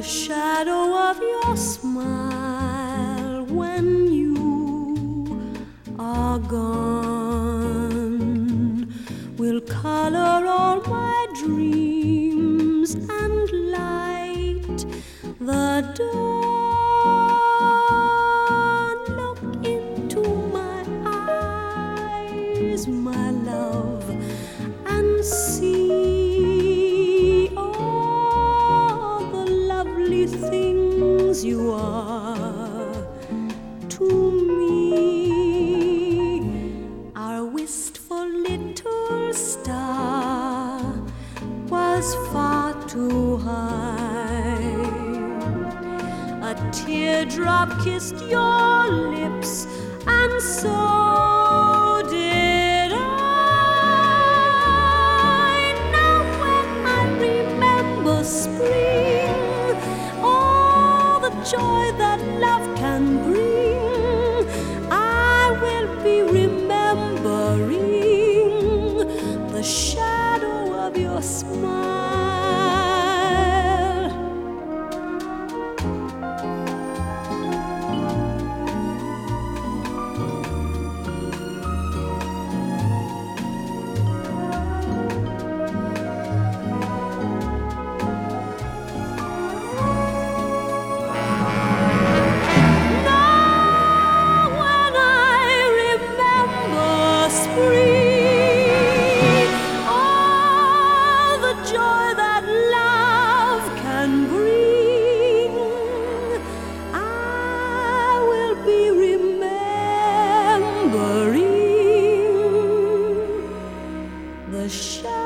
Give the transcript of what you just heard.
shadow of your smile when you are gone will color all my dreams and light the dawn. Look into my eyes, my love, and see all the lovely things you are to me. Our wistful little star was far too high. A teardrop kissed your lips, and so did I. Now when I remember spring, all the joy that love can bring, I will be remembering the shadow of your smile. The shadow